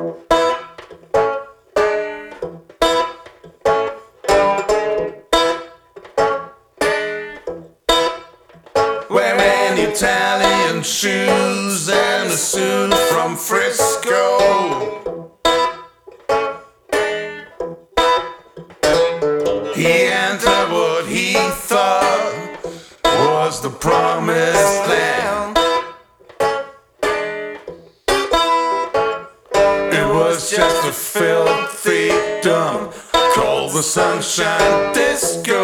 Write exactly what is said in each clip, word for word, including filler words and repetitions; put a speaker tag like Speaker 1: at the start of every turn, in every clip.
Speaker 1: Wearing Italian shoes and a suit from Frisco. He entered what he thought was the promised land. It was just a filthy dump called the Sunshine Disco.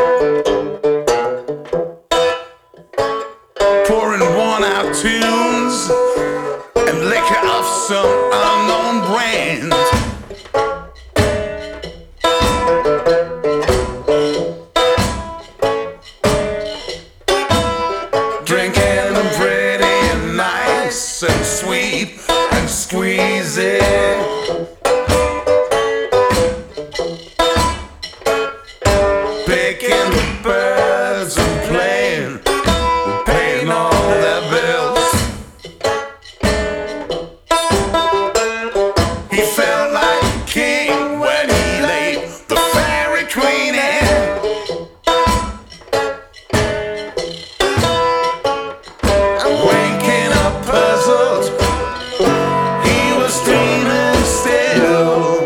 Speaker 1: Pouring worn-out tunes and liquor of some unknown brand. Drinking them pretty and nice and sweet and squeezy. Picking the birds and playing, paying all their bills. He felt like a king when he laid the fairy queen in. Waking up puzzled, he was dreaming still.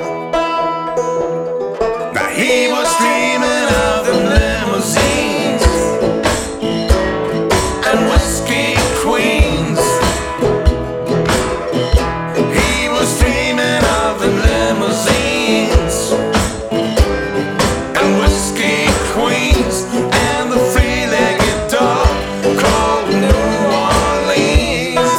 Speaker 1: Now he was dreaming of the limousines and whiskey queens. He was dreaming of the limousines and whiskey queens and the three-legged dog called New Orleans.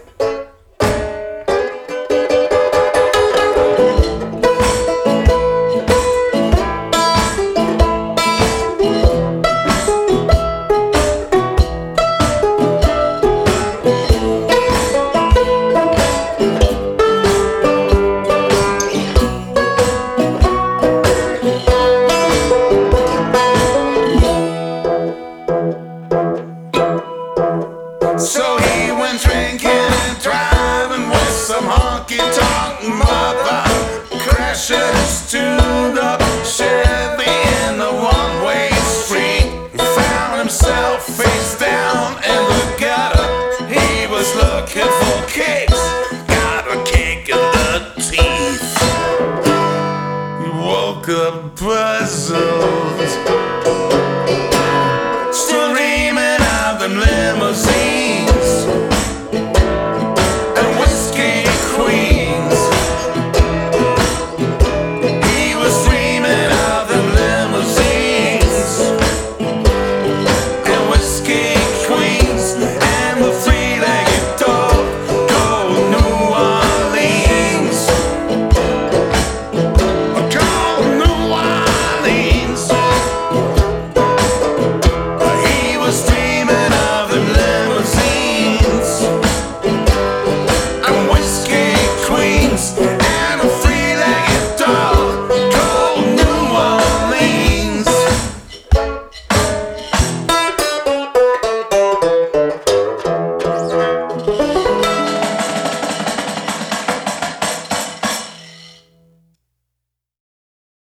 Speaker 1: So he went drinking and driving with some honky-tonk mother, crashing his tuned-up Chevy in the one-way street. He found himself face down in the gutter. He was looking for kicks, got a kick in the teeth. He woke up puzzled.